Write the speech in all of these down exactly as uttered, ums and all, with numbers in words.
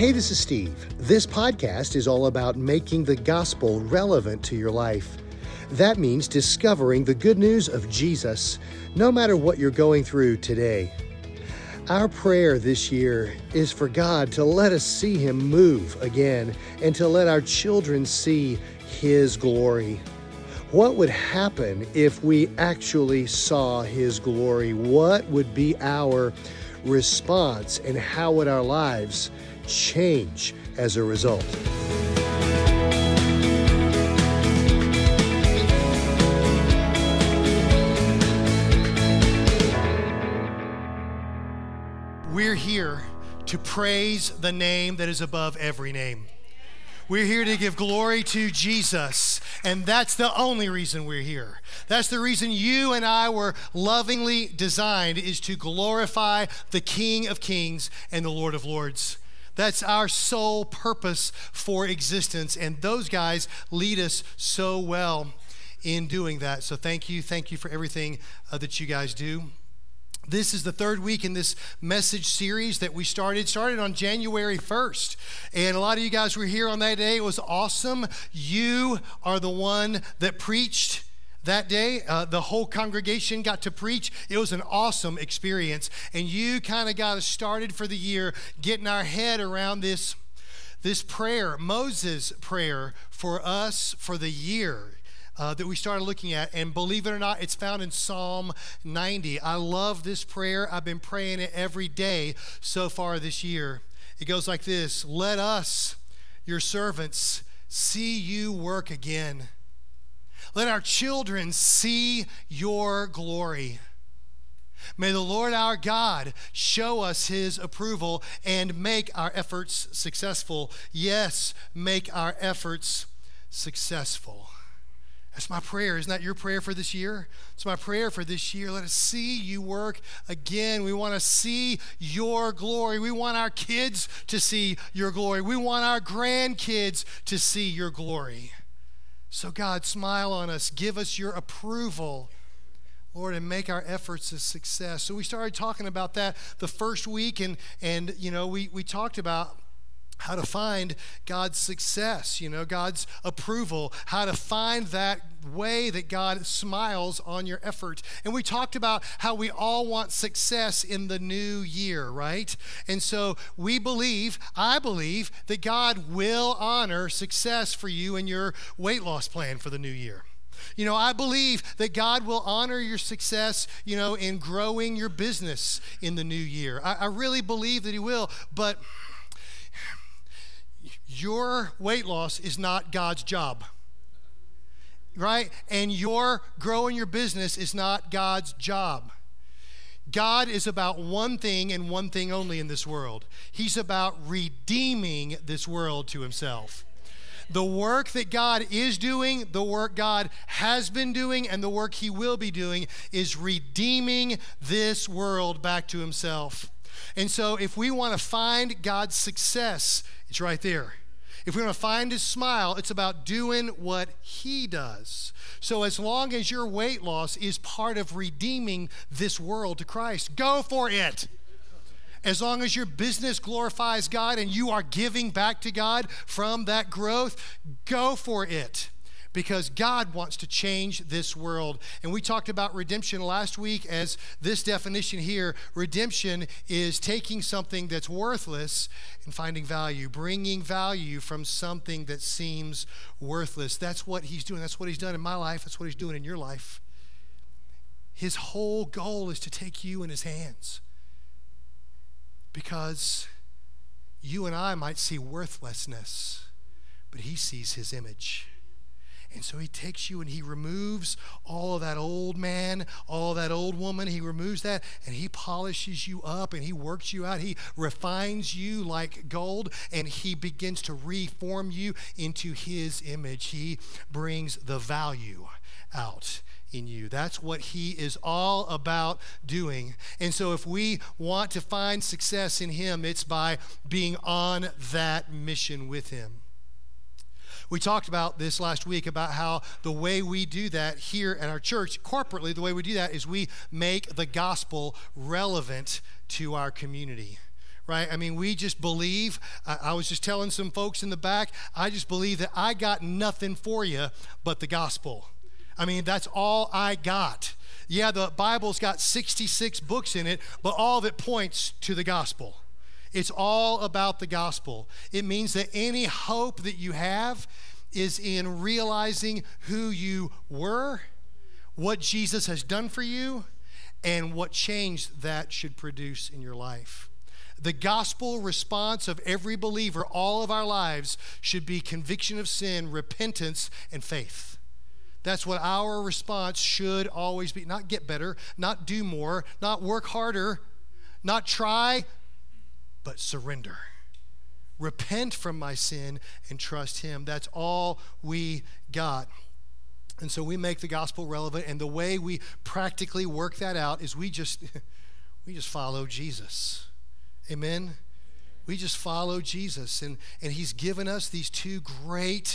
Hey, this is Steve. This podcast is all about making the gospel relevant to your life. That means discovering the good news of Jesus, no matter what you're going through today. Our prayer this year is for God to let us see Him move again and to let our children see His glory. What would happen if we actually saw His glory? What would be our response, and how would our lives change as a result? We're here to praise the name that is above every name. We're here to give glory to Jesus, and that's the only reason we're here. That's the reason you and I were lovingly designed, is to glorify the King of Kings and the Lord of Lords. That's our sole purpose for existence, and those guys lead us so well in doing that. So thank you. Thank you for everything uh, that you guys do. This is the third week in this message series that we started. Started on January first. And a lot of you guys were here on that day. It was awesome. You are the one that preached that day. Uh, the whole congregation got to preach. It was an awesome experience. And you kind of got us started for the year, getting our head around this, this prayer, Moses' prayer for us for the year. Uh, that we started looking at, and believe it or not, it's found in Psalm ninety. I love this prayer. I've been praying it every day so far this year. It goes like this: let us, your servants, see you work again. Let our children see your glory. May the Lord our God show us His approval and make our efforts successful. Yes, make our efforts successful. That's my prayer. Isn't that your prayer for this year? It's my prayer for this year. Let us see you work again. We want to see your glory. We want our kids to see your glory. We want our grandkids to see your glory. So God, smile on us. Give us your approval, Lord, and make our efforts a success. So we started talking about that the first week, and, and you know, we, we talked about how to find God's success, you know, God's approval, how to find that way that God smiles on your effort. And we talked about how we all want success in the new year, right? And so we believe, I believe, that God will honor success for you in your weight loss plan for the new year. You know, I believe that God will honor your success, you know, in growing your business in the new year. I, I really believe that He will, but your weight loss is not God's job, right? And your growing your business is not God's job. God is about one thing and one thing only in this world. He's about redeeming this world to Himself. The work that God is doing, the work God has been doing, and the work He will be doing is redeeming this world back to Himself. And so if we want to find God's success, it's right there. If we want to find His smile, it's about doing what He does. So as long as your weight loss is part of redeeming this world to Christ, go for it. As long as your business glorifies God and you are giving back to God from that growth, go for it. Because God wants to change this world. And we talked about redemption last week as this definition here. Redemption is taking something that's worthless and finding value, bringing value from something that seems worthless. That's what He's doing. That's what He's done in my life. That's what He's doing in your life. His whole goal is to take you in His hands. Because you and I might see worthlessness, but He sees His image. And so He takes you and He removes all of that old man, all of that old woman. He removes that and He polishes you up and He works you out. He refines you like gold and He begins to reform you into His image. He brings the value out in you. That's what He is all about doing. And so if we want to find success in Him, it's by being on that mission with Him. We talked about this last week about how the way we do that here at our church, corporately, the way we do that is we make the gospel relevant to our community. right? I mean, we just believe. I, I was just telling some folks in the back, I just believe that I got nothing for you but the gospel. I mean, that's all I got. Yeah, the Bible's got sixty-six books in it, but all of it points to the gospel. It's all about the gospel. It means that any hope that you have is in realizing who you were, what Jesus has done for you, and what change that should produce in your life. The gospel response of every believer, all of our lives, should be conviction of sin, repentance, and faith. That's what our response should always be. Not get better, not do more, not work harder, not try, but surrender. Repent from my sin and trust him. That's all we got. And so we make the gospel relevant, and the way we practically work that out is we just we just follow Jesus. Amen? We just follow Jesus, and, and he's given us these two great,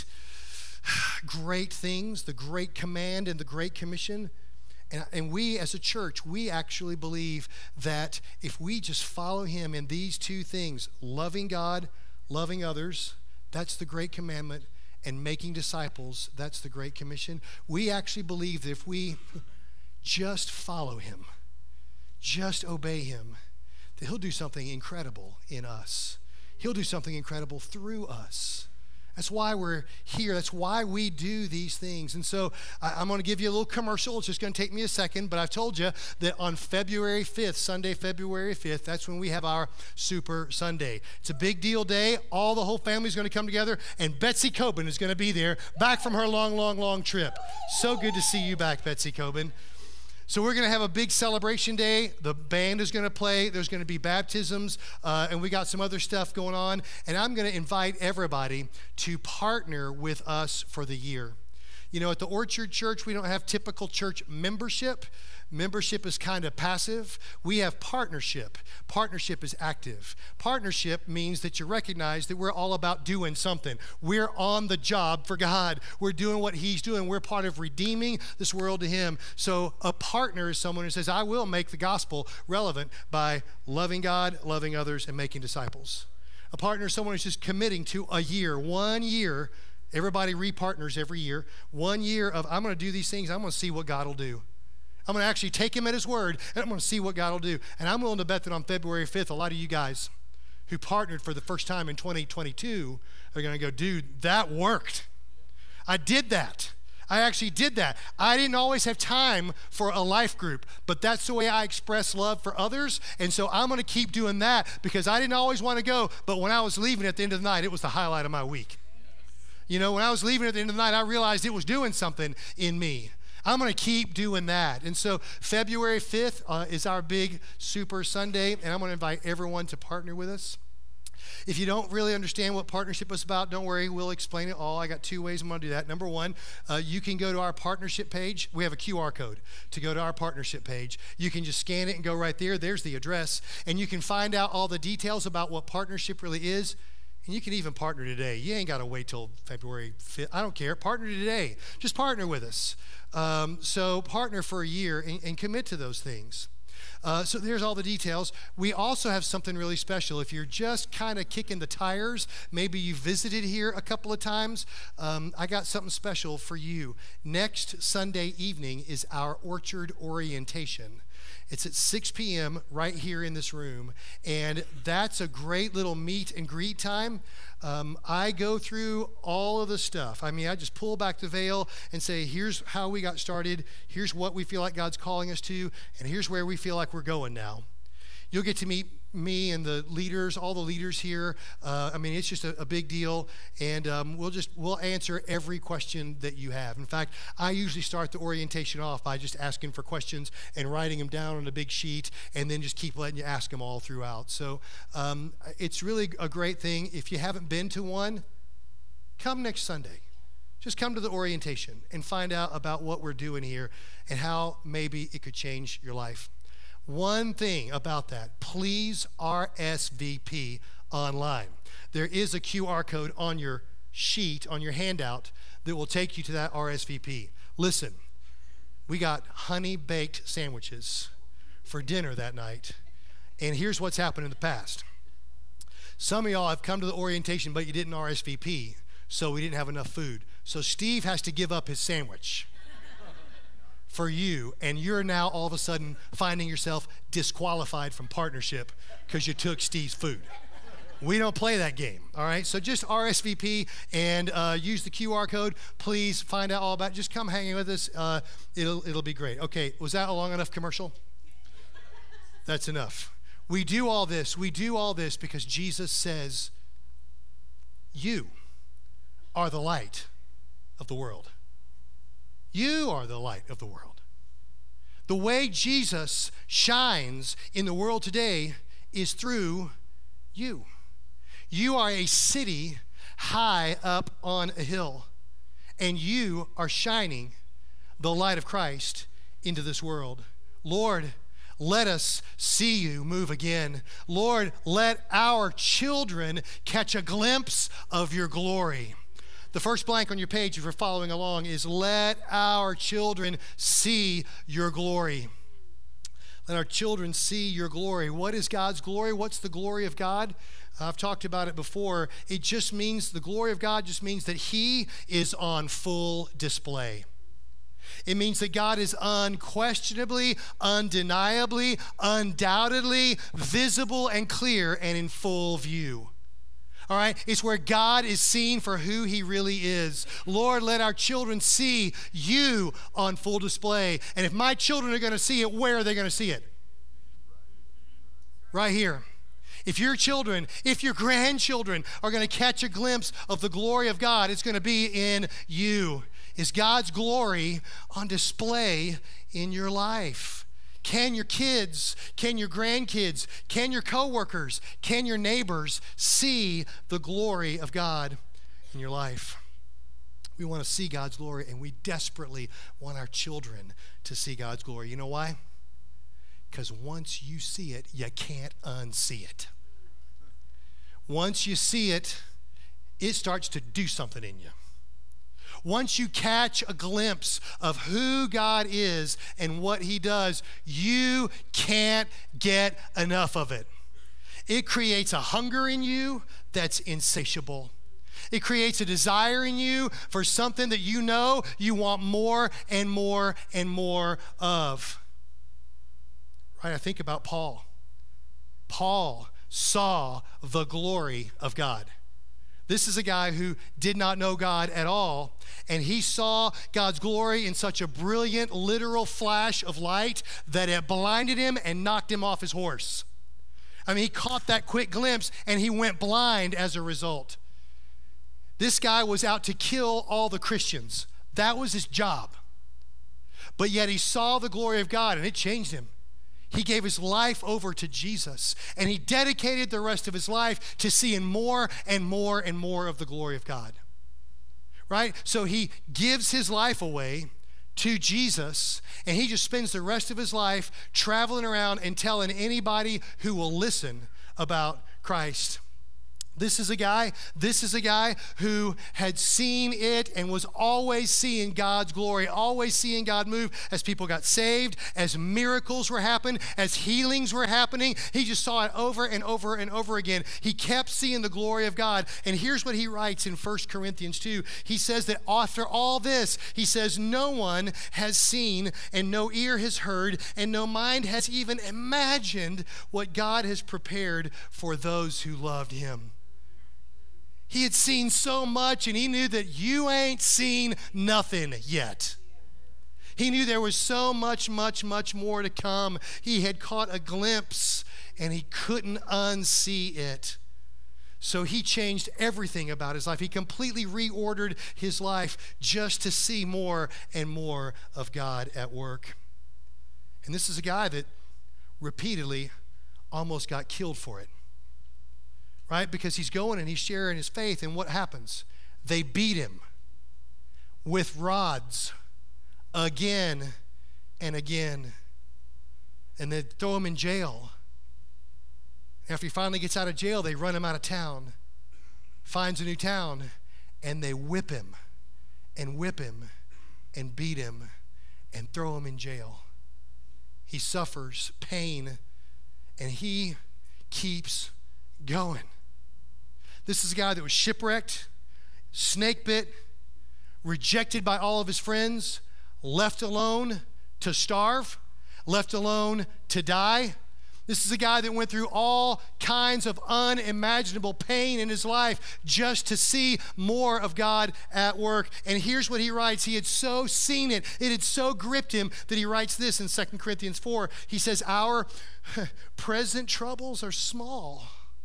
great things, the Great Command and the Great Commission. And, and we as a church, we actually believe that if we just follow him in these two things, loving God, loving others, that's the Great Commandment, and making disciples, that's the Great Commission. We actually believe that if we just follow him, just obey him, that he'll do something incredible in us. He'll do something incredible through us. That's why we're here. That's why we do these things. And so I, I'm going to give you a little commercial. It's just going to take me a second, but I've told you that on February fifth, Sunday, February fifth, that's when we have our Super Sunday. It's a big deal day. All the whole family's going to come together, and Betsy Coben is going to be there, back from her long, long, long trip. So good to see you back, Betsy Coben. So we're going to have a big celebration day. The band is going to play. There's going to be baptisms, uh, and we got some other stuff going on. And I'm going to invite everybody to partner with us for the year. You know, at the Orchard Church, we don't have typical church membership. Membership is kind of passive. We have partnership. Partnership is active. Partnership means that you recognize that we're all about doing something. We're on the job for God. We're doing what he's doing. We're part of redeeming this world to him. So a partner is someone who says, I will make the gospel relevant by loving God, loving others, and making disciples. A partner is someone who's just committing to a year, one year. Everybody repartners every year. One year of, I'm going to do these things. I'm going to see what God will do. I'm going to actually take him at his word, and I'm going to see what God will do. And I'm willing to bet that on February fifth, a lot of you guys who partnered for the first time in twenty twenty-two are going to go, dude, that worked. I did that. I actually did that. I didn't always have time for a life group, but that's the way I express love for others. And so I'm going to keep doing that because I didn't always want to go, but when I was leaving at the end of the night, it was the highlight of my week. You know, when I was leaving at the end of the night, I realized it was doing something in me. I'm going to keep doing that. And so February fifth uh, is our big Super Sunday, and I'm going to invite everyone to partner with us. If you don't really understand what partnership is about, don't worry, we'll explain it all. I got two ways I'm going to do that. Number one, uh, you can go to our partnership page. We have a Q R code to go to our partnership page. You can just scan it and go right there. There's the address. And you can find out all the details about what partnership really is. And you can even partner today. You ain't got to wait till February fifth. I don't care. Partner today. Just partner with us. Um, so partner for a year and, and commit to those things. Uh, so there's all the details. We also have something really special. If you're just kind of kicking the tires, maybe you visited here a couple of times, um, I got something special for you. Next Sunday evening is our Orchard Orientation. It's at six p.m. right here in this room, and that's a great little meet and greet time. Um, I go through all of the stuff. I mean, I just pull back the veil and say, here's how we got started, here's what we feel like God's calling us to, and here's where we feel like we're going now. You'll get to meet me and the leaders, all the leaders here. Uh, I mean, it's just a, a big deal, and um, we'll just we'll answer every question that you have. In fact, I usually start the orientation off by just asking for questions and writing them down on a big sheet, and then just keep letting you ask them all throughout. So um, it's really a great thing. If you haven't been to one, come next Sunday. Just come to the orientation and find out about what we're doing here and how maybe it could change your life. One thing about that, please R S V P online. There is a Q R code on your sheet, on your handout, that will take you to that R S V P. Listen, we got honey-baked sandwiches for dinner that night, and here's what's happened in the past. Some of y'all have come to the orientation, but you didn't R S V P, so we didn't have enough food. So Steve has to give up his sandwich for you, and you're now all of a sudden finding yourself disqualified from partnership because you took Steve's food. We don't play that game, all right? So just R S V P and uh, use the Q R code. Please find out all about it. Just come hanging with us. Uh, it'll, it'll be great. Okay, was that a long enough commercial? That's enough. We do all this. We do all this because Jesus says, you are the light of the world. You are the light of the world. The way Jesus shines in the world today is through you. You are a city high up on a hill, and you are shining the light of Christ into this world. Lord, let us see you move again. Lord, let our children catch a glimpse of your glory. The first blank on your page, if you're following along, is let our children see your glory. Let our children see your glory. What is God's glory? What's the glory of God? I've talked about it before. It just means, the glory of God just means that he is on full display. It means that God is unquestionably, undeniably, undoubtedly visible and clear and in full view. All right? It's where God is seen for who he really is. Lord, let our children see you on full display. And if my children are going to see it, where are they going to see it? Right here. If your children, if your grandchildren are going to catch a glimpse of the glory of God, it's going to be in you. Is God's glory on display in your life? Can your kids, can your grandkids, can your coworkers, can your neighbors see the glory of God in your life? We want to see God's glory, and we desperately want our children to see God's glory. You know why? Because once you see it, you can't unsee it. Once you see it, it starts to do something in you. Once you catch a glimpse of who God is and what he does, you can't get enough of it. It creates a hunger in you that's insatiable. It creates a desire in you for something that you know you want more and more and more of. Right? I think about Paul. Paul saw the glory of God. This is a guy who did not know God at all, and he saw God's glory in such a brilliant, literal flash of light that it blinded him and knocked him off his horse. I mean, he caught that quick glimpse, and he went blind as a result. This guy was out to kill all the Christians. That was his job. But yet he saw the glory of God, and it changed him. He gave his life over to Jesus, and he dedicated the rest of his life to seeing more and more and more of the glory of God. Right? So he gives his life away to Jesus, and he just spends the rest of his life traveling around and telling anybody who will listen about Christ. This is a guy, this is a guy who had seen it and was always seeing God's glory, always seeing God move as people got saved, as miracles were happening, as healings were happening. He just saw it over and over and over again. He kept seeing the glory of God. And here's what he writes in First Corinthians two. He says that after all this, he says, no one has seen and no ear has heard and no mind has even imagined what God has prepared for those who loved him. He had seen so much, and he knew that you ain't seen nothing yet. He knew there was so much, much, much more to come. He had caught a glimpse, and he couldn't unsee it. So he changed everything about his life. He completely reordered his life just to see more and more of God at work. And this is a guy that repeatedly almost got killed for it. Right? Because he's going and he's sharing his faith, and what happens? They beat him with rods again and again, and they throw him in jail. After he finally gets out of jail, they run him out of town, finds a new town, and they whip him and whip him and beat him and throw him in jail. He suffers pain, and he keeps going. This is a guy that was shipwrecked, snake bit, rejected by all of his friends, left alone to starve, left alone to die. This is a guy that went through all kinds of unimaginable pain in his life just to see more of God at work. And here's what he writes. He had so seen it, it had so gripped him that he writes this in Second Corinthians four. He says, our present troubles are small.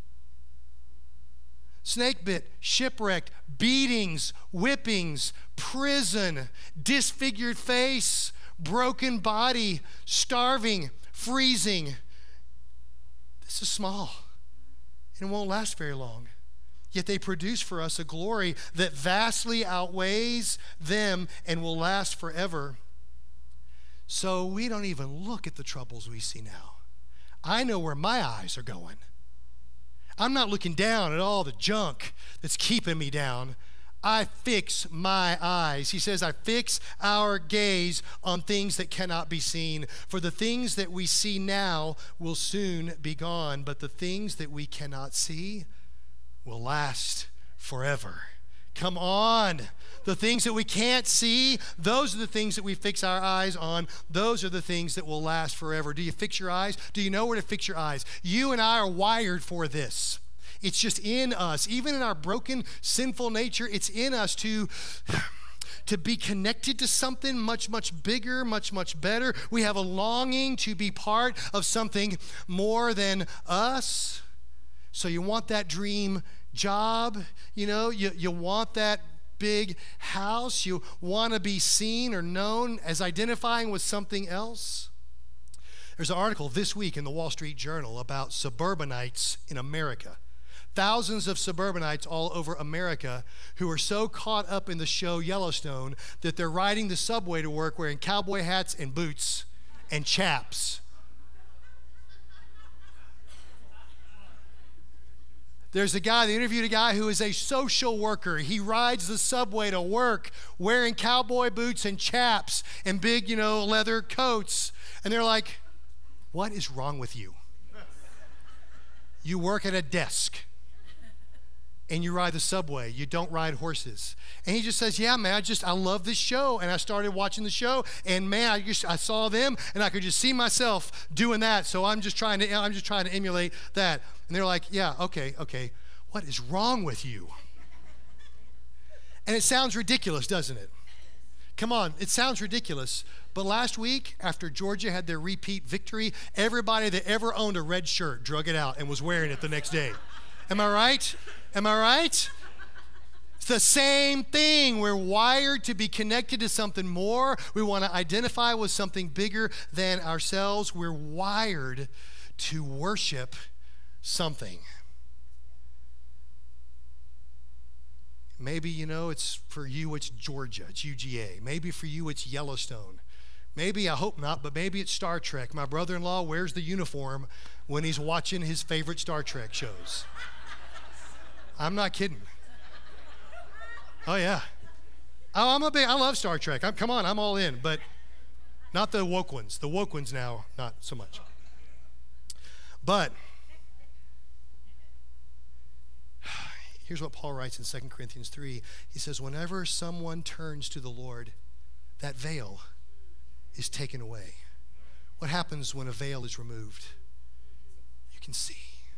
Snake bit, shipwrecked, beatings, whippings, prison, disfigured face, broken body, starving, freezing. This is small, and it won't last very long. Yet they produce for us a glory that vastly outweighs them and will last forever. So we don't even look at the troubles we see now. I know where my eyes are going. I'm not looking down at all the junk that's keeping me down. I fix my eyes. He says, I fix our gaze on things that cannot be seen. For the things that we see now will soon be gone, but the things that we cannot see will last forever. Come on. The things that we can't see, those are the things that we fix our eyes on. Those are the things that will last forever. Do you fix your eyes? Do you know where to fix your eyes? You and I are wired for this. It's just in us. Even in our broken, sinful nature, it's in us to, to be connected to something much, much bigger, much, much better. We have a longing to be part of something more than us. So you want that dream job, you know, you, you want that big house, you want to be seen or known as identifying with something else. There's an article this week in the Wall Street Journal about suburbanites in America. Thousands of suburbanites all over America who are so caught up in the show Yellowstone that they're riding the subway to work wearing cowboy hats and boots and chaps. There's a guy, they interviewed a guy who is a social worker. He rides the subway to work wearing cowboy boots and chaps and big, you know, leather coats. And they're like, what is wrong with you? You work at a desk and you ride the subway. You don't ride horses. And he just says, yeah, man, I just, I love this show. And I started watching the show, and man, I just, I saw them, and I could just see myself doing that. So I'm just trying to, I'm just trying to emulate that. And they're like, yeah, okay, okay. What is wrong with you? And it sounds ridiculous, doesn't it? Come on, it sounds ridiculous. But last week, after Georgia had their repeat victory, everybody that ever owned a red shirt drug it out and was wearing it the next day. Am I right? Am I right? It's the same thing. We're wired to be connected to something more. We want to identify with something bigger than ourselves. We're wired to worship something. Maybe, you know, it's for you, it's Georgia, it's U G A. Maybe for you, it's Yellowstone. Maybe, I hope not, but maybe it's Star Trek. My brother-in-law wears the uniform when he's watching his favorite Star Trek shows. I'm not kidding. Oh, yeah. Oh, I'm a big, I love Star Trek. I'm, come on, I'm all in, but not the woke ones. The woke ones now, not so much. But here's what Paul writes in Second Corinthians three. He says, whenever someone turns to the Lord, that veil is taken away. What happens when a veil is removed? You can see.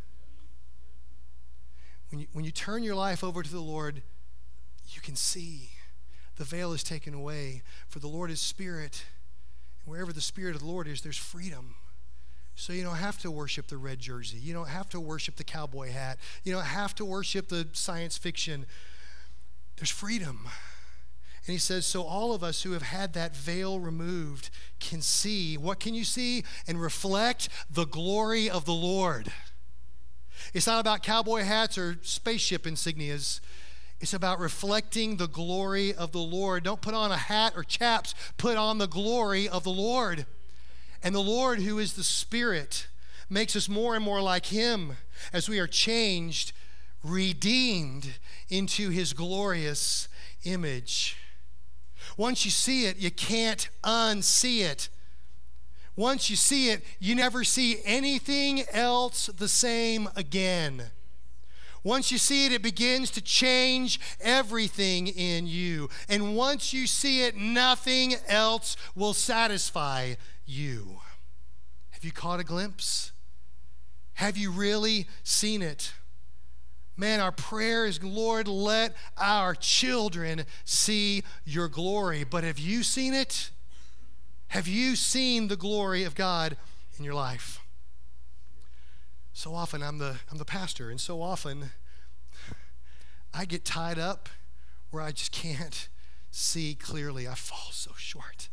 When you, when you turn your life over to the Lord, you can see. The veil is taken away. For the Lord is spirit. And wherever the spirit of the Lord is, there's freedom. So you don't have to worship the red jersey. You don't have to worship the cowboy hat. You don't have to worship the science fiction. There's freedom. And he says, so all of us who have had that veil removed can see. What can you see? And reflect the glory of the Lord. It's not about cowboy hats or spaceship insignias. It's about reflecting the glory of the Lord. Don't put on a hat or chaps. Put on the glory of the Lord. And the Lord, who is the Spirit, makes us more and more like Him as we are changed, redeemed into His glorious image. Once you see it, you can't unsee it. Once you see it, you never see anything else the same again. Once you see it, it begins to change everything in you. And once you see it, nothing else will satisfy you. Have you caught a glimpse? Have you really seen it? Man, our prayer is, Lord, let our children see your glory. But have you seen it? Have you seen the glory of God in your life? So often I'm the I'm the pastor, and so often I get tied up where I just can't see clearly. I fall so short.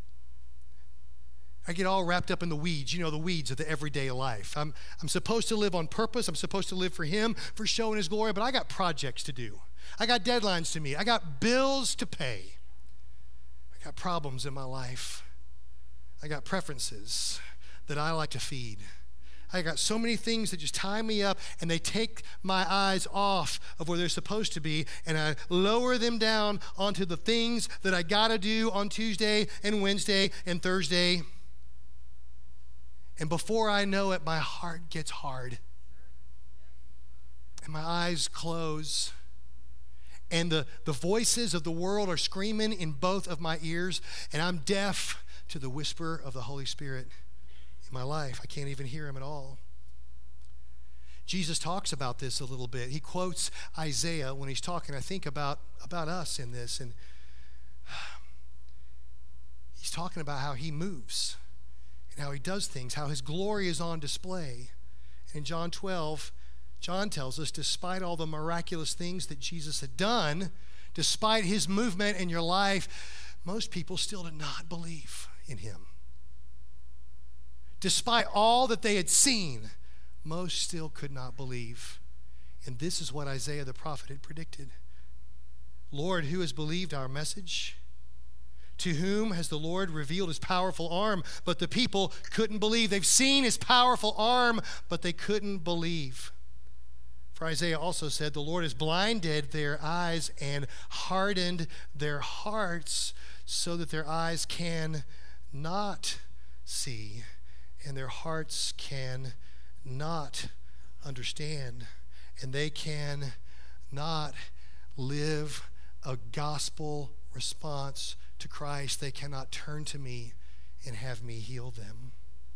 I get all wrapped up in the weeds, you know, the weeds of the everyday life. I'm I'm supposed to live on purpose. I'm supposed to live for him, for showing his glory, but I got projects to do. I got deadlines to meet. I got bills to pay. I got problems in my life. I got preferences that I like to feed. I got so many things that just tie me up, and they take my eyes off of where they're supposed to be, and I lower them down onto the things that I got to do on Tuesday and Wednesday and Thursday. And before I know it, my heart gets hard, and my eyes close, and the, the voices of the world are screaming in both of my ears, and I'm deaf to the whisper of the Holy Spirit in my life. I can't even hear him at all. Jesus talks about this a little bit. He quotes Isaiah when he's talking, I think, about, about us in this. And he's talking about how he moves and how he does things, how his glory is on display. And in John twelve, John tells us, despite all the miraculous things that Jesus had done, despite his movement in your life, most people still did not believe in him. Despite all that they had seen, most still could not believe. And this is what Isaiah the prophet had predicted. Lord, who has believed our message? To whom has the Lord revealed his powerful arm? But the people couldn't believe. They've seen his powerful arm, but they couldn't believe. For Isaiah also said, the Lord has blinded their eyes and hardened their hearts so that their eyes can not see and their hearts can not understand, and they can not live a gospel response to Christ. They cannot turn to me and have me heal them.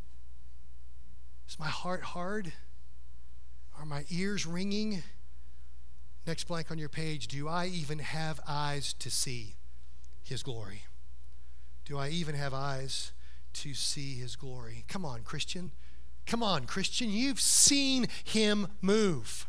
Is my heart hard? Are my ears ringing? Next blank on your page, do I even have eyes to see his glory? Do I even have eyes to see his glory? Come on, Christian. Come on, Christian. You've seen him move.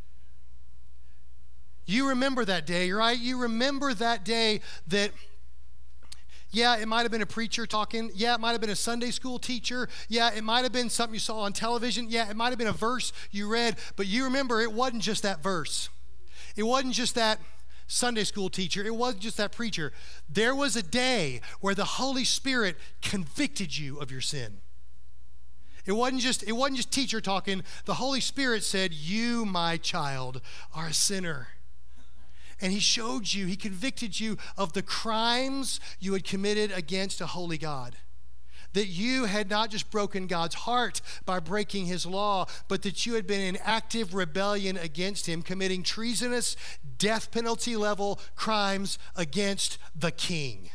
You remember that day, right? You remember that day that, yeah, it might have been a preacher talking. Yeah, it might have been a Sunday school teacher. Yeah, it might have been something you saw on television. Yeah, it might have been a verse you read. But you remember it wasn't just that verse. It wasn't just that Sunday school teacher. It wasn't just that preacher. There was a day where the Holy Spirit convicted you of your sin. It wasn't just, it wasn't just teacher talking. The Holy Spirit said, you, my child, are a sinner. And he showed you, he convicted you of the crimes you had committed against a holy God. That you had not just broken God's heart by breaking his law, but that you had been in active rebellion against him, committing treasonous, death penalty level crimes against the king.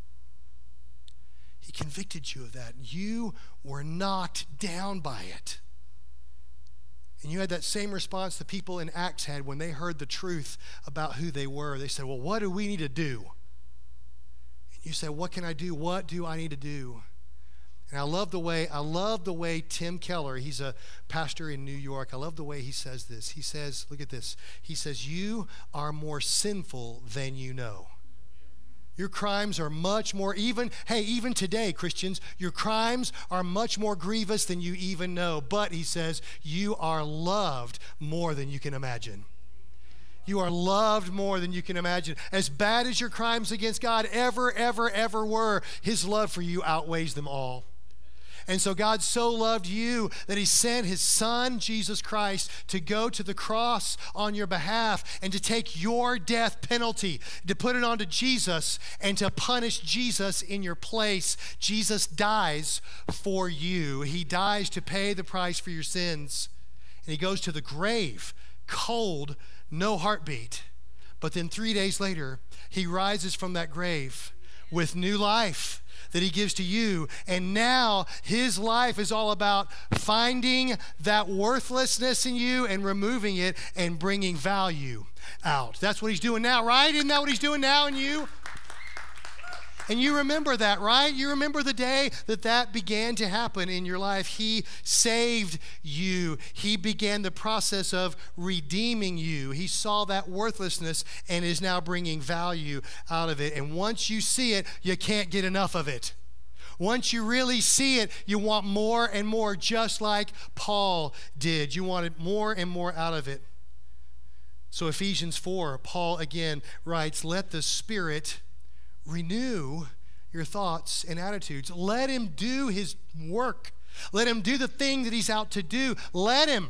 He convicted you of that, and you were knocked down by it. And you had that same response the people in Acts had when they heard the truth about who they were. They said, well, what do we need to do? And you said, what can I do? What do I need to do? And I love the way, I love the way Tim Keller, he's a pastor in New York. I love the way he says this. He says, look at this. He says, you are more sinful than you know. Your crimes are much more, even, hey, even today, Christians, your crimes are much more grievous than you even know. But, he says, you are loved more than you can imagine. You are loved more than you can imagine. As bad as your crimes against God ever, ever, ever were, his love for you outweighs them all. And so God so loved you that he sent his son, Jesus Christ, to go to the cross on your behalf and to take your death penalty, to put it onto Jesus and to punish Jesus in your place. Jesus dies for you. He dies to pay the price for your sins. And he goes to the grave cold, no heartbeat. But then three days later, he rises from that grave with new life that he gives to you. And now his life is all about finding that worthlessness in you and removing it and bringing value out. That's what he's doing now, right? Isn't that what he's doing now in you? And you remember that, right? You remember the day that that began to happen in your life. He saved you. He began the process of redeeming you. He saw that worthlessness and is now bringing value out of it. And once you see it, you can't get enough of it. Once you really see it, you want more and more, just like Paul did. You wanted more and more out of it. So Ephesians four, Paul again writes, let the Spirit renew your thoughts and attitudes. Let him do his work. Let him do the thing that he's out to do. Let him.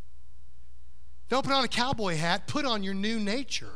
Don't put on a cowboy hat. Put on your new nature.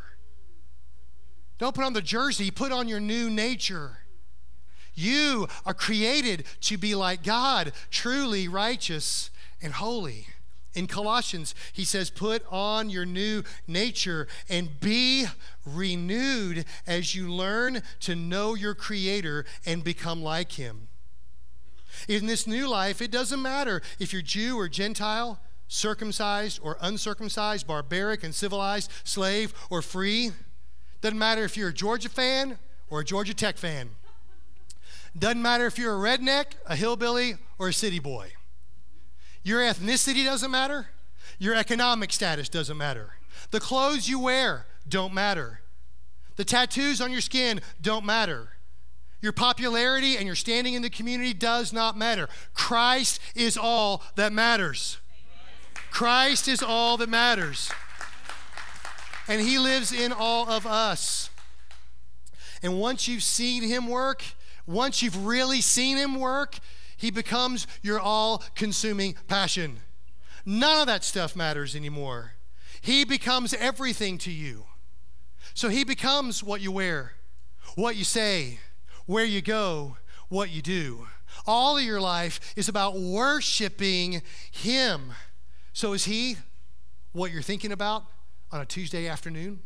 Don't put on the jersey. Put on your new nature. You are created to be like God, truly righteous and holy. In Colossians, he says, put on your new nature and be renewed as you learn to know your Creator and become like him. In this new life, it doesn't matter if you're Jew or Gentile, circumcised or uncircumcised, barbaric and civilized, slave or free. Doesn't matter if you're a Georgia fan or a Georgia Tech fan. Doesn't matter if you're a redneck, a hillbilly, or a city boy. Your ethnicity doesn't matter. Your economic status doesn't matter. The clothes you wear don't matter. The tattoos on your skin don't matter. Your popularity and your standing in the community does not matter. Christ is all that matters. Christ is all that matters. And he lives in all of us. And once you've seen him work, once you've really seen him work, he becomes your all-consuming passion. None of that stuff matters anymore. He becomes everything to you. So he becomes what you wear, what you say, where you go, what you do. All of your life is about worshiping him. So is he what you're thinking about on a Tuesday afternoon?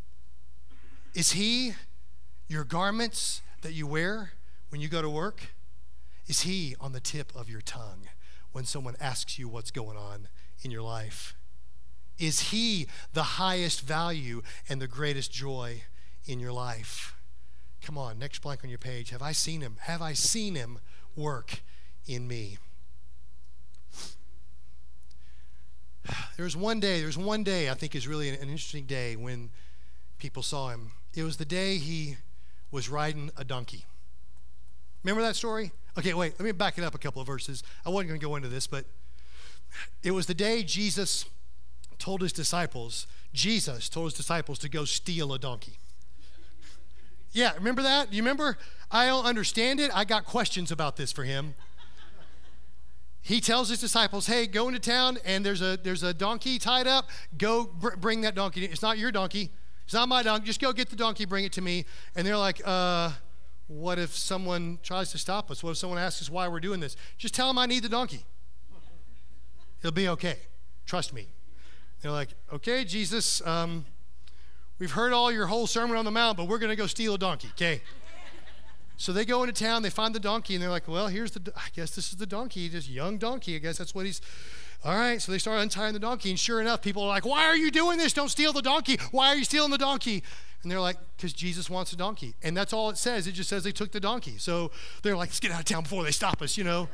Is he your garments that you wear when you go to work? Is he on the tip of your tongue when someone asks you what's going on in your life? Is he the highest value and the greatest joy in your life? Come on, next blank on your page. Have I seen him? Have I seen him work in me? There was one day, there was one day I think is really an, an interesting day when people saw him. It was the day he was riding a donkey. Remember that story? Okay, wait, let me back it up a couple of verses. I wasn't going to go into this, but it was the day Jesus told his disciples, Jesus told his disciples to go steal a donkey. Yeah, remember that? You remember? I don't understand it. I got questions about this for him. He tells his disciples, hey, go into town and there's a there's a donkey tied up. Go br- bring that donkey. It's not your donkey. It's not my donkey. Just go get the donkey, bring it to me. And they're like, uh... what if someone tries to stop us? What if someone asks us why we're doing this? Just tell them I need the donkey. It'll be okay. Trust me. They're like, okay, Jesus, um, we've heard all your whole Sermon on the Mount, but we're going to go steal a donkey, okay? So they go into town, they find the donkey, and they're like, well, here's the, I guess this is the donkey, just young donkey. I guess that's what he's, all right. So they start untying the donkey, and sure enough, people are like, why are you doing this? Don't steal the donkey. Why are you stealing the donkey? And they're like, because Jesus wants a donkey. And that's all it says. It just says they took the donkey. So they're like, let's get out of town before they stop us, you know.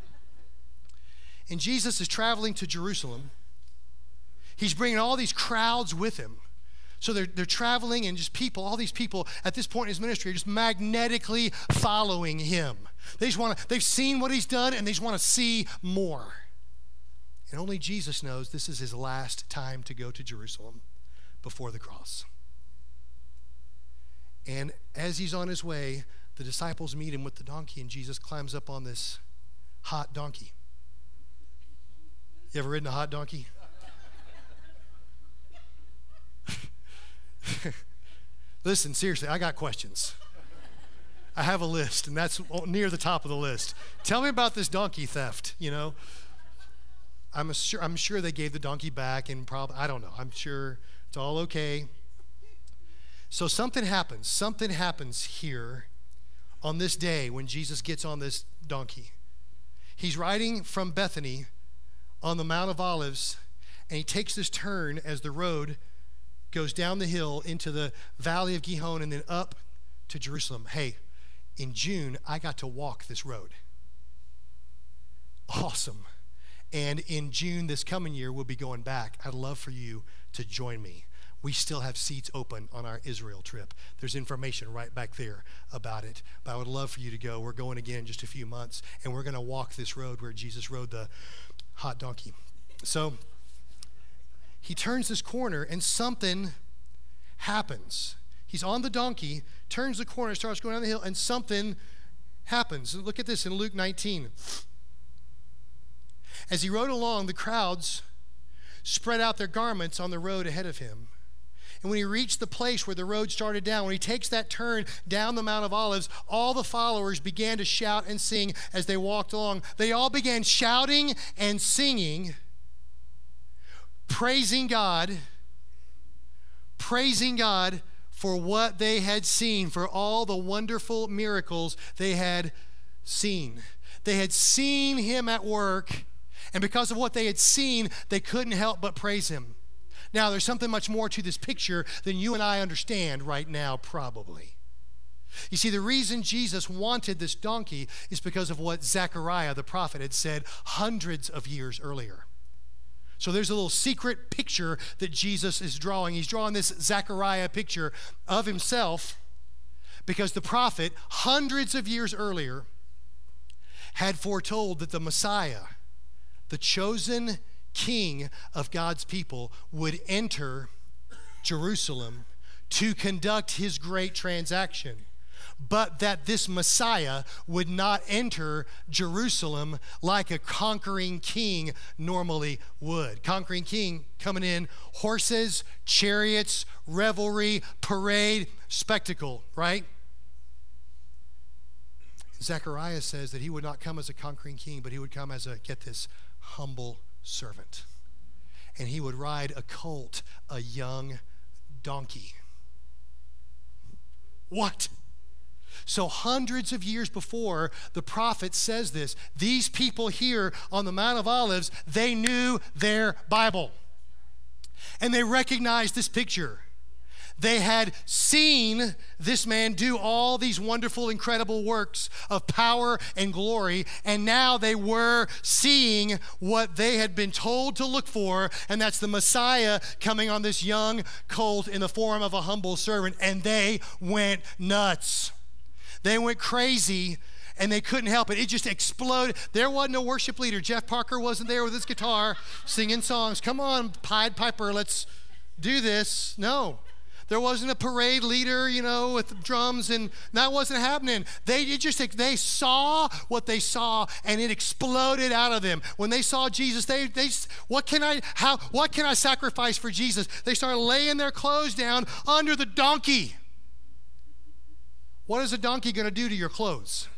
And Jesus is traveling to Jerusalem. He's bringing all these crowds with him. So they're, they're traveling, and just people, all these people at this point in his ministry are just magnetically following him. They just want to, they've seen what he's done, and they just want to see more. And only Jesus knows this is his last time to go to Jerusalem before the cross. And as he's on his way, the disciples meet him with the donkey, and Jesus climbs up on this hot donkey. You ever ridden a hot donkey? Listen, seriously, I got questions. I have a list, and that's near the top of the list. Tell me about this donkey theft, you know. I'm sure, I'm sure they gave the donkey back and probably, I don't know. I'm sure it's all okay. So something happens. Something happens here on this day when Jesus gets on this donkey. He's riding from Bethany on the Mount of Olives, and he takes this turn as the road goes down the hill into the Valley of Gihon and then up to Jerusalem. Hey, in June, I got to walk this road. Awesome. And in June this coming year, we'll be going back. I'd love for you to join me. We still have seats open on our Israel trip. There's information right back there about it. But I would love for you to go. We're going again in just a few months, and we're going to walk this road where Jesus rode the hot donkey. So he turns this corner, and something happens. He's on the donkey, turns the corner, starts going down the hill, and something happens. Look at this in Luke nineteen. As he rode along, the crowds spread out their garments on the road ahead of him. And when he reached the place where the road started down, when he takes that turn down the Mount of Olives, all the followers began to shout and sing as they walked along. They all began shouting and singing, praising God, praising God for what they had seen, for all the wonderful miracles they had seen. They had seen him at work, and because of what they had seen, they couldn't help but praise him. Now, there's something much more to this picture than you and I understand right now, probably. You see, the reason Jesus wanted this donkey is because of what Zechariah, the prophet, had said hundreds of years earlier. So there's a little secret picture that Jesus is drawing. He's drawing this Zechariah picture of himself because the prophet, hundreds of years earlier, had foretold that the Messiah, the chosen king of God's people, would enter Jerusalem to conduct his great transaction, but that this Messiah would not enter Jerusalem like a conquering king normally would. Conquering king coming in, horses, chariots, revelry, parade, spectacle, right? Zechariah says that he would not come as a conquering king, but he would come as a, get this, humble servant. And he would ride a colt, a young donkey. What? So hundreds of years before the prophet says this, these people here on the Mount of Olives, they knew their Bible. And they recognized this picture. They had seen this man do all these wonderful, incredible works of power and glory, and now they were seeing what they had been told to look for, and that's the Messiah coming on this young colt in the form of a humble servant, and they went nuts. They went crazy, and they couldn't help it. It just exploded. There wasn't a worship leader. Jeff Parker wasn't there with his guitar singing songs. Come on, Pied Piper, let's do this. No. There wasn't a parade leader, you know, with drums, and that wasn't happening. They it just they saw what they saw, and it exploded out of them. When they saw Jesus, they they what can I how what can I sacrifice for Jesus? They started laying their clothes down under the donkey. What is a donkey going to do to your clothes?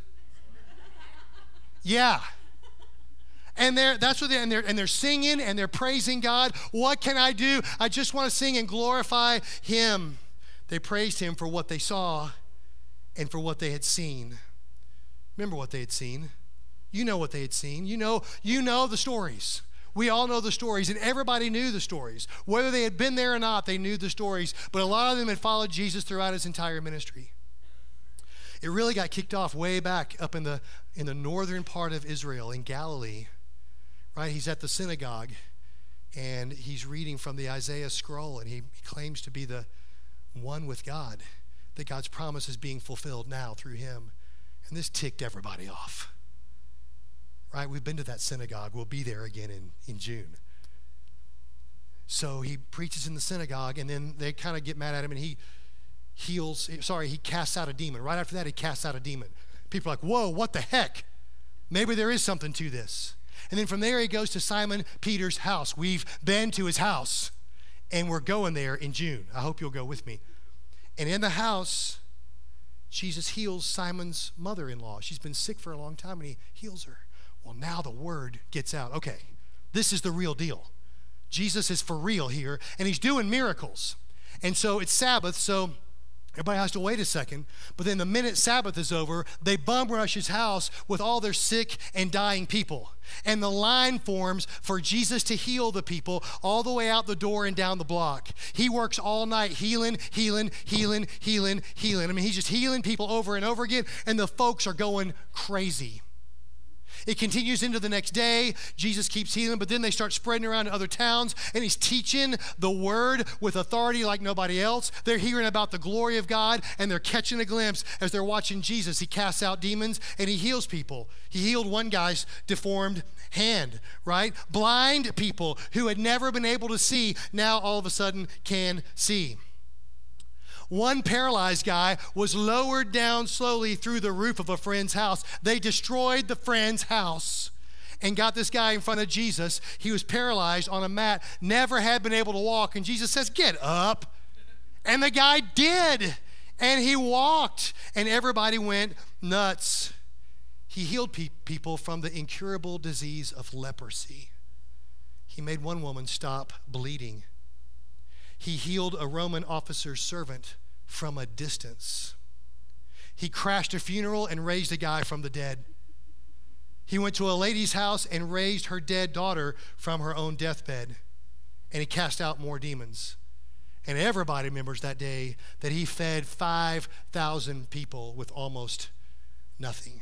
Yeah. And they're that's what they and they're and they're singing and they're praising God. What can I do? I just want to sing and glorify him. They praised him for what they saw and for what they had seen. Remember what they had seen. You know what they had seen. You know, you know the stories. We all know the stories, and everybody knew the stories. Whether they had been there or not, they knew the stories. But a lot of them had followed Jesus throughout his entire ministry. It really got kicked off way back up in the in the northern part of Israel, in Galilee. Right, he's at the synagogue, and he's reading from the Isaiah scroll, and he, he claims to be the one with God, that God's promise is being fulfilled now through him. And this ticked everybody off. Right, we've been to that synagogue. We'll be there again in, in June. So he preaches in the synagogue, and then they kind of get mad at him, and he heals, sorry, he casts out a demon. Right after that, he casts out a demon. People are like, whoa, what the heck? Maybe there is something to this. And then from there, he goes to Simon Peter's house. We've been to his house, and we're going there in June. I hope you'll go with me. And in the house, Jesus heals Simon's mother-in-law. She's been sick for a long time, and he heals her. Well, now the word gets out. Okay, This is the real deal. Jesus is for real here, and he's doing miracles. And so it's Sabbath, so everybody has to wait a second. But then the minute Sabbath is over, they bum rush his house with all their sick and dying people. And the line forms for Jesus to heal the people all the way out the door and down the block. He works all night healing, healing, healing, healing, healing. I mean, he's just healing people over and over again, and the folks are going crazy. It continues into the next day. Jesus keeps healing, but then they start spreading around to other towns, and he's teaching the word with authority like nobody else. They're hearing about the glory of God, and they're catching a glimpse as they're watching Jesus. He casts out demons, and he heals people. He healed one guy's deformed hand, right? Blind people who had never been able to see, now all of a sudden can see. One paralyzed guy was lowered down slowly through the roof of a friend's house. They destroyed the friend's house and got this guy in front of Jesus. He was paralyzed on a mat, never had been able to walk. And Jesus says, "Get up." And the guy did. And he walked. And everybody went nuts. He healed pe- people from the incurable disease of leprosy. He made one woman stop bleeding. He healed a Roman officer's servant from a distance. He crashed a funeral and raised a guy from the dead. He went to a lady's house and raised her dead daughter from her own deathbed. And he cast out more demons. And everybody remembers that day that he fed five thousand people with almost nothing.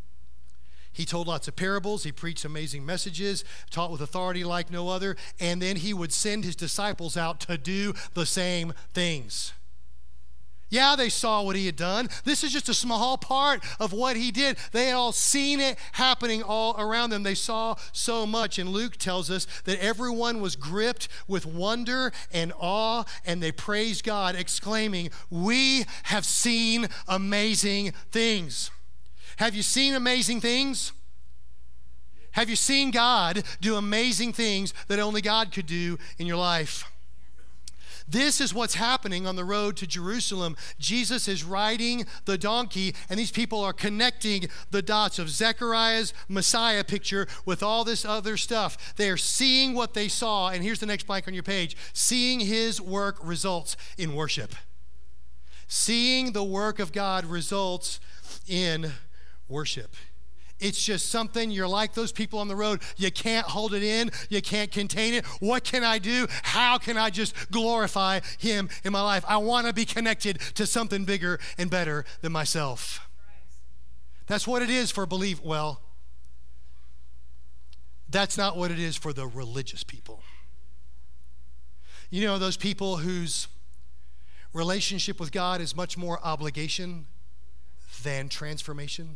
He told lots of parables. He preached amazing messages, taught with authority like no other, and then he would send his disciples out to do the same things. Yeah, they saw what he had done. This is just a small part of what he did. They had all seen it happening all around them. They saw so much. And Luke tells us that everyone was gripped with wonder and awe, and they praised God, exclaiming, "We have seen amazing things." Have you seen amazing things? Have you seen God do amazing things that only God could do in your life? This is what's happening on the road to Jerusalem. Jesus is riding the donkey, and these people are connecting the dots of Zechariah's Messiah picture with all this other stuff. They are seeing what they saw, and here's the next blank on your page. Seeing his work results in worship. Seeing the work of God results in worship. It's just something, you're like those people on the road. You can't hold it in. You can't contain it. What can I do? How can I just glorify him in my life? I want to be connected to something bigger and better than myself. That's what it is for belief. Well, that's not what it is for the religious people. You know, those people whose relationship with God is much more obligation than transformation.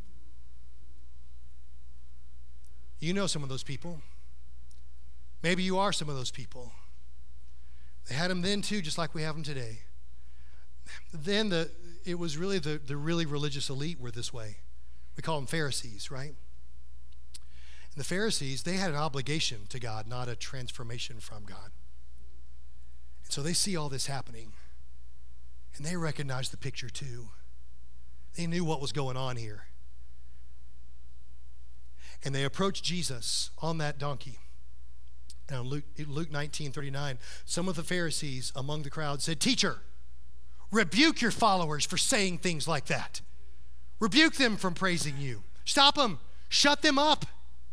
You know some of those people. Maybe you are some of those people. They had them then too, just like we have them today. Then the it was really the, the really religious elite were this way. We call them Pharisees, right? And the Pharisees, they had an obligation to God, not a transformation from God. And so they see all this happening, and they recognize the picture too. They knew what was going on here. And they approached Jesus on that donkey. Now, Luke, Luke nineteen thirty-nine, some of the Pharisees among the crowd said, "Teacher, rebuke your followers for saying things like that. Rebuke them from praising you. Stop them. Shut them up."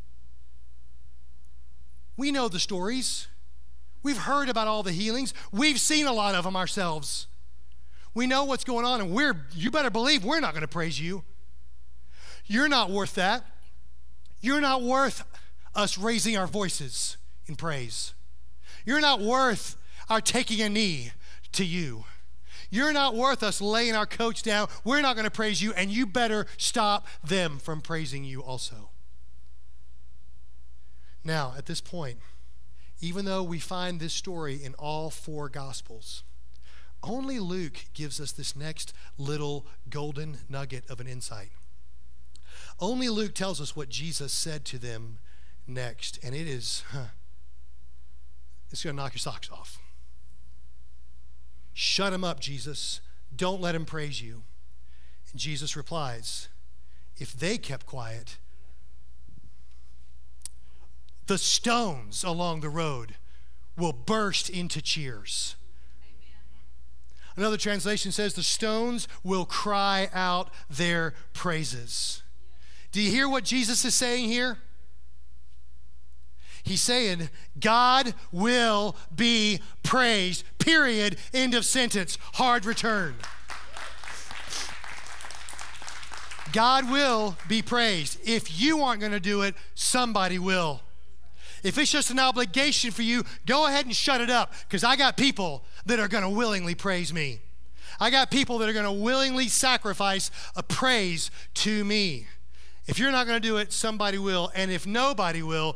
We know the stories. We've heard about all the healings. We've seen a lot of them ourselves. We know what's going on, and we're, you better believe we're not going to praise you. You're not worth that. You're not worth us raising our voices in praise. You're not worth our taking a knee to you. You're not worth us laying our coats down. We're not going to praise you, and you better stop them from praising you also. Now, at this point, even though we find this story in all four Gospels, only Luke gives us this next little golden nugget of an insight. Only Luke tells us what Jesus said to them next, and it is, huh, it's going to knock your socks off. Shut him up, Jesus. Don't let him praise you. And Jesus replies, if they kept quiet, the stones along the road will burst into cheers. Another translation says the stones will cry out their praises. Do you hear what Jesus is saying here? He's saying God will be praised, period, end of sentence, hard return. God will be praised. If you aren't going to do it, somebody will. If it's just an obligation for you, go ahead and shut it up, because I got people that are going to willingly praise me. I got people that are going to willingly sacrifice a praise to me. If you're not going to do it, somebody will. And if nobody will,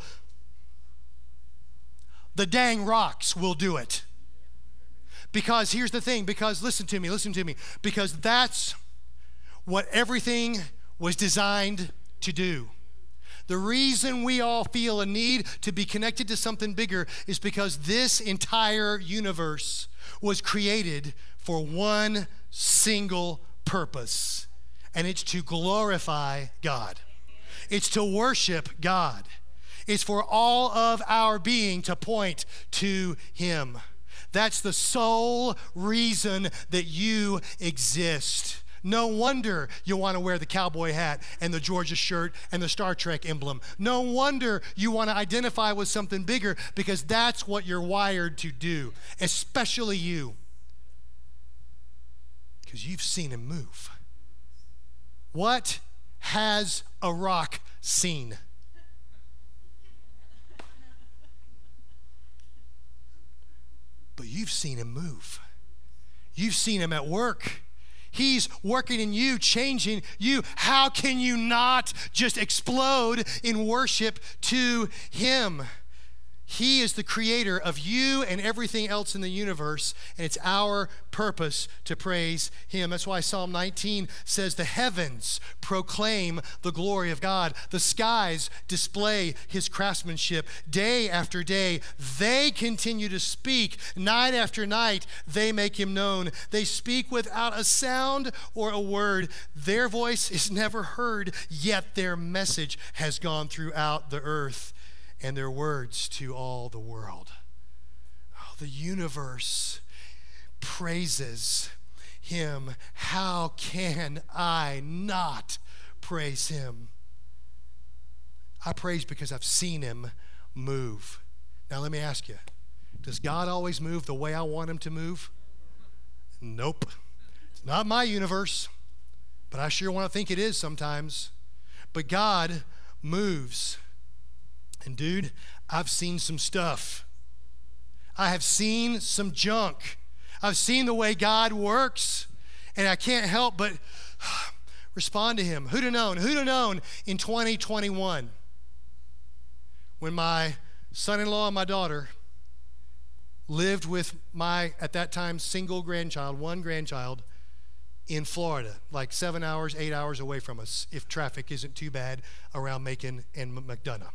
the dang rocks will do it. Because here's the thing, because listen to me, listen to me, because that's what everything was designed to do. The reason we all feel a need to be connected to something bigger is because this entire universe was created for one single purpose, and it's to glorify God. It's to worship God. It's for all of our being to point to Him. That's the sole reason that you exist. No wonder you want to wear the cowboy hat and the Georgia shirt and the Star Trek emblem. No wonder you want to identify with something bigger, because that's what you're wired to do, especially you. Because you've seen Him move. What has a rock seen? But you've seen Him move. You've seen Him at work. He's working in you, changing you. How can you not just explode in worship to Him? He is the creator of you and everything else in the universe, and it's our purpose to praise Him. That's why Psalm nineteen says, the heavens proclaim the glory of God. The skies display His craftsmanship. Day after day, they continue to speak. Night after night, they make Him known. They speak without a sound or a word. Their voice is never heard, yet their message has gone throughout the earth, and their words to all the world. Oh, the universe praises Him. How can I not praise Him? I praise because I've seen Him move. Now let me ask you, does God always move the way I want Him to move? Nope. It's not my universe, but I sure want to think it is sometimes. But God moves. And dude, I've seen some stuff. I have seen some junk. I've seen the way God works, and I can't help but respond to Him. Who'd have known? Who'd have known in twenty twenty-one when my son-in-law and my daughter lived with my, at that time, single grandchild, one grandchild, in Florida, like seven hours, eight hours away from us, if traffic isn't too bad around Macon and McDonough.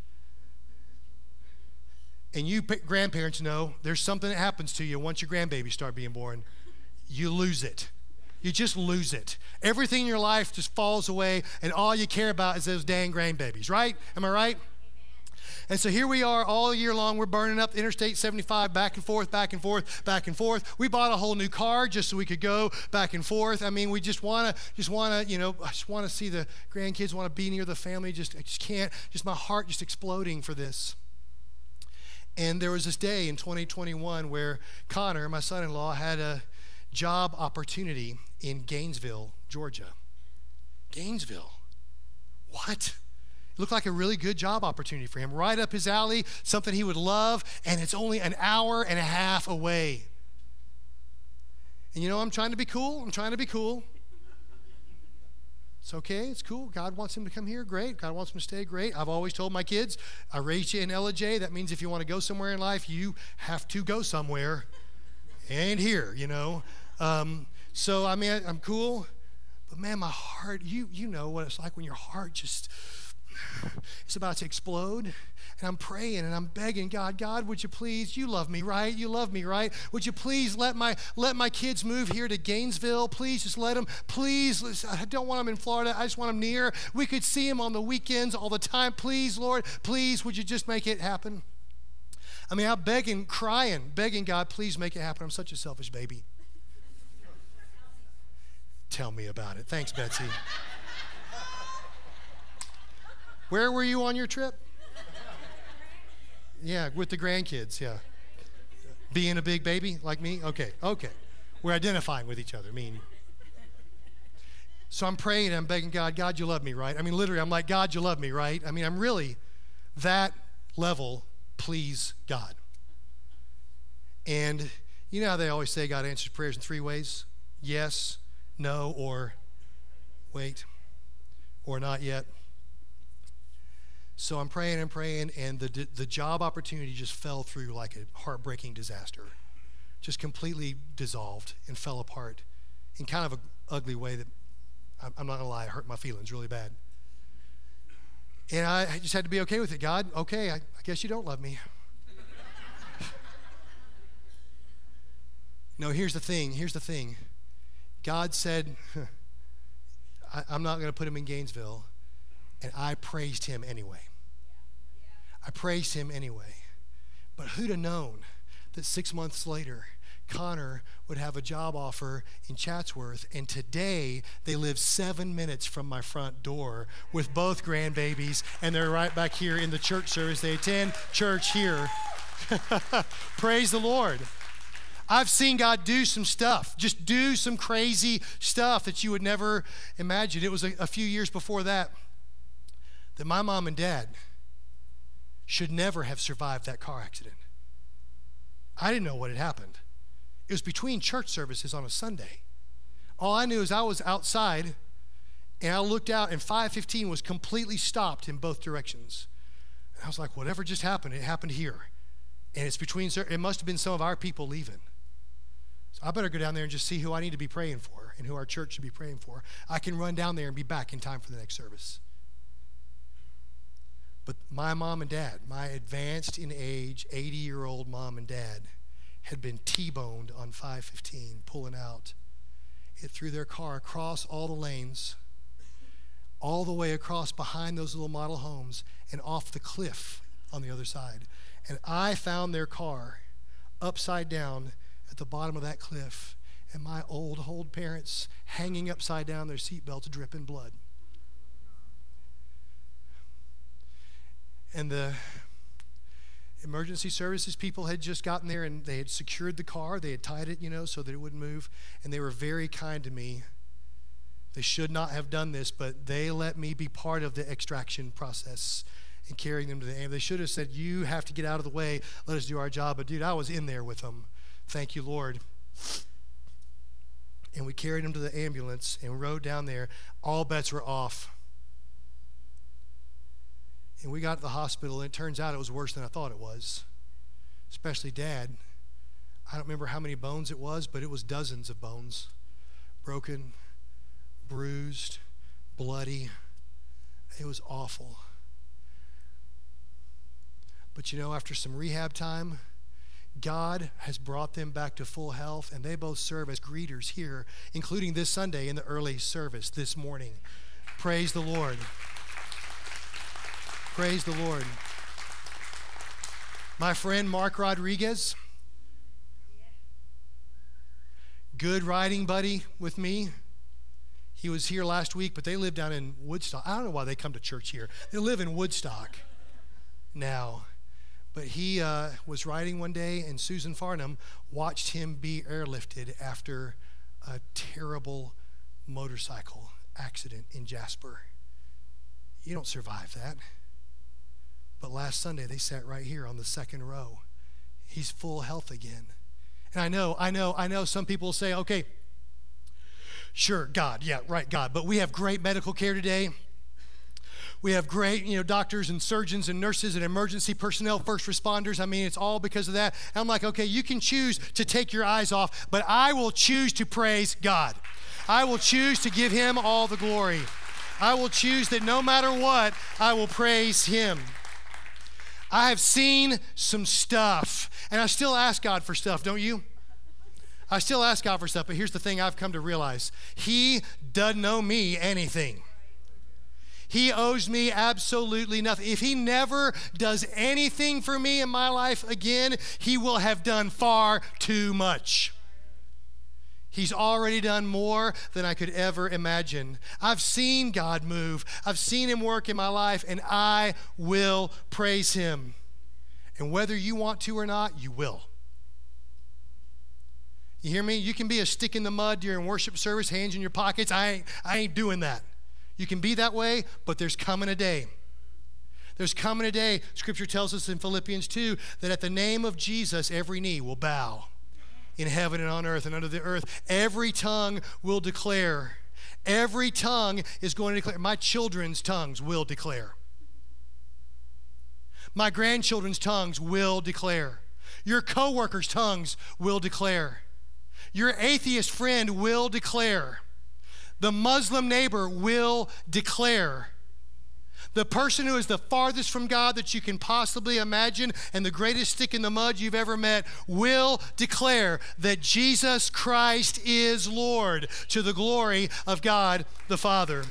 And you grandparents know there's something that happens to you once your grandbabies start being born. You lose it. You just lose it. Everything in your life just falls away, and all you care about is those dang grandbabies, right? Am I right? And so here we are all year long. We're burning up Interstate seventy-five back and forth, back and forth, back and forth. We bought a whole new car just so we could go back and forth. I mean, we just want to, just want to, you know, I just want to see the grandkids, want to be near the family. Just, I just can't, just my heart just exploding for this. And there was this day in twenty twenty-one where Connor, my son-in-law, had a job opportunity in Gainesville, Georgia. Gainesville. What? It looked like a really good job opportunity for him, right up his alley, something he would love, and it's only an hour and a half away. And you know, I'm trying to be cool. I'm trying to be cool. It's okay. It's cool. God wants him to come here. Great. God wants him to stay. Great. I've always told my kids, I raised you in L A J. That means if you want to go somewhere in life, you have to go somewhere. And here, you know. Um, so, I mean, I, I'm cool. But, man, my heart, you you know what it's like when your heart just, it's about to explode. And I'm praying and I'm begging God, God, would you please, you love me, right? You love me, right? Would you please let my let my kids move here to Gainesville? Please just let them, please. I don't want them in Florida. I just want them near. We could see them on the weekends all the time. Please, Lord, please, would you just make it happen? I mean, I'm begging, crying, begging God, please make it happen. I'm such a selfish baby. Tell me about it. Thanks, Betsy. Where were you on your trip? Yeah, with the grandkids, yeah. Being a big baby like me? Okay, okay. We're identifying with each other, me and you. So I'm praying and I'm begging God, God, you love me, right? I mean, literally, I'm like, God, you love me, right? I mean, I'm really that level, please, God. And you know how they always say God answers prayers in three ways? Yes, no, or wait, or not yet. So I'm praying and praying, and the the job opportunity just fell through like a heartbreaking disaster. Just completely dissolved and fell apart in kind of an ugly way that, I'm not going to lie, it hurt my feelings really bad. And I just had to be okay with it. God, okay, I, I guess you don't love me. No, here's the thing. Here's the thing. God said, I, I'm not going to put him in Gainesville, and I praised him anyway. I praised him anyway. But who'd have known that six months later, Connor would have a job offer in Chatsworth, and today they live seven minutes from my front door with both grandbabies, and they're right back here in the church service. They attend church here. Praise the Lord. I've seen God do some stuff, just do some crazy stuff that you would never imagine. It was a, a few years before that that my mom and dad should never have survived that car accident. I didn't know what had happened. It was between church services on a Sunday. All I knew is I was outside, and I looked out, and five fifteen was completely stopped in both directions. And I was like, whatever just happened, it happened here. And it's between, it must have been some of our people leaving. So I better go down there and just see who I need to be praying for and who our church should be praying for. I can run down there and be back in time for the next service. But my mom and dad, my advanced in age, eighty-year-old mom and dad, had been T-boned on five fifteen, pulling out. It threw their car across all the lanes, all the way across behind those little model homes and off the cliff on the other side. And I found their car upside down at the bottom of that cliff, and my old, old parents hanging upside down, their seatbelts dripping blood. And the emergency services people had just gotten there, and they had secured the car. They had tied it, you know, so that it wouldn't move. And they were very kind to me. They should not have done this, but they let me be part of the extraction process and carrying them to the ambulance. They should have said, you have to get out of the way. Let us do our job. But, dude, I was in there with them. Thank you, Lord. And we carried them to the ambulance and rode down there. All bets were off. And we got to the hospital, and it turns out it was worse than I thought it was, especially Dad. I don't remember how many bones it was, but it was dozens of bones. Broken, bruised, bloody. It was awful. But you know, after some rehab time, God has brought them back to full health, and they both serve as greeters here, including this Sunday in the early service this morning. Praise the Lord. Praise the Lord. My friend Mark Rodriguez, good riding buddy with me. He was here last week, but they live down in Woodstock. I don't know why they come to church here. They live in Woodstock now. But he uh, was riding one day, and Susan Farnham watched him be airlifted after a terrible motorcycle accident in Jasper. You don't survive that. But last Sunday, they sat right here on the second row. He's full health again. And I know, I know, I know some people say, okay, sure, God, yeah, right, God. But we have great medical care today. We have great, you know, doctors and surgeons and nurses and emergency personnel, first responders. I mean, it's all because of that. And I'm like, okay, you can choose to take your eyes off, but I will choose to praise God. I will choose to give him all the glory. I will choose that no matter what, I will praise him. I have seen some stuff, and I still ask God for stuff, don't you? I still ask God for stuff, but here's the thing I've come to realize. He doesn't owe me anything. He owes me absolutely nothing. If he never does anything for me in my life again, he will have done far too much. He's already done more than I could ever imagine. I've seen God move. I've seen him work in my life, and I will praise him. And whether you want to or not, you will. You hear me? You can be a stick in the mud during worship service, hands in your pockets. I ain't, I ain't doing that. You can be that way, but there's coming a day. There's coming a day, Scripture tells us in Philippians two, that at the name of Jesus, every knee will bow. In heaven and on earth and under the earth, every tongue will declare. Every tongue is going to declare. My children's tongues will declare. My grandchildren's tongues will declare. Your coworkers' tongues will declare. Your atheist friend will declare. The Muslim neighbor will declare. The person who is the farthest from God that you can possibly imagine and the greatest stick in the mud you've ever met will declare that Jesus Christ is Lord, to the glory of God the Father.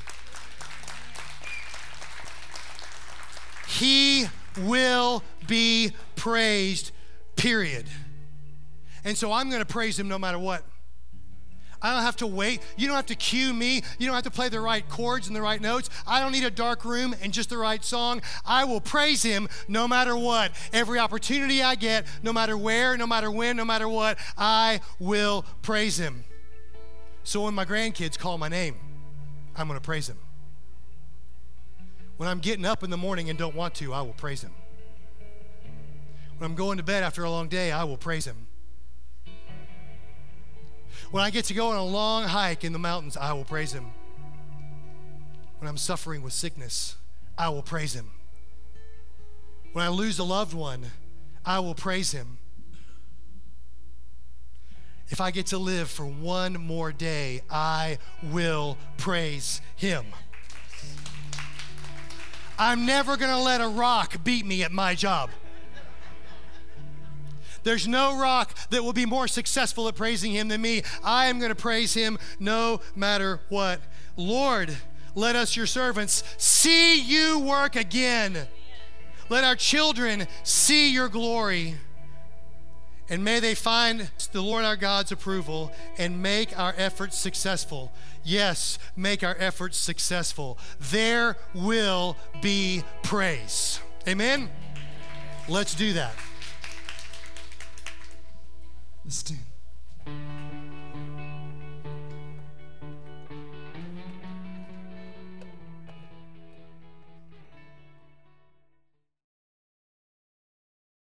He will be praised, period. And so I'm going to praise him no matter what. I don't have to wait. You don't have to cue me. You don't have to play the right chords and the right notes. I don't need a dark room and just the right song. I will praise him no matter what. Every opportunity I get, no matter where, no matter when, no matter what, I will praise him. So when my grandkids call my name, I'm going to praise him. When I'm getting up in the morning and don't want to, I will praise him. When I'm going to bed after a long day, I will praise him. When I get to go on a long hike in the mountains, I will praise him. When I'm suffering with sickness, I will praise him. When I lose a loved one, I will praise him. If I get to live for one more day, I will praise him. I'm never going to let a rock beat me at my job. There's no rock that will be more successful at praising him than me. I am going to praise him no matter what. Lord, let us, your servants, see you work again. Let our children see your glory. And may they find the Lord our God's approval and make our efforts successful. Yes, make our efforts successful. There will be praise. Amen? Let's do that. Let's stand.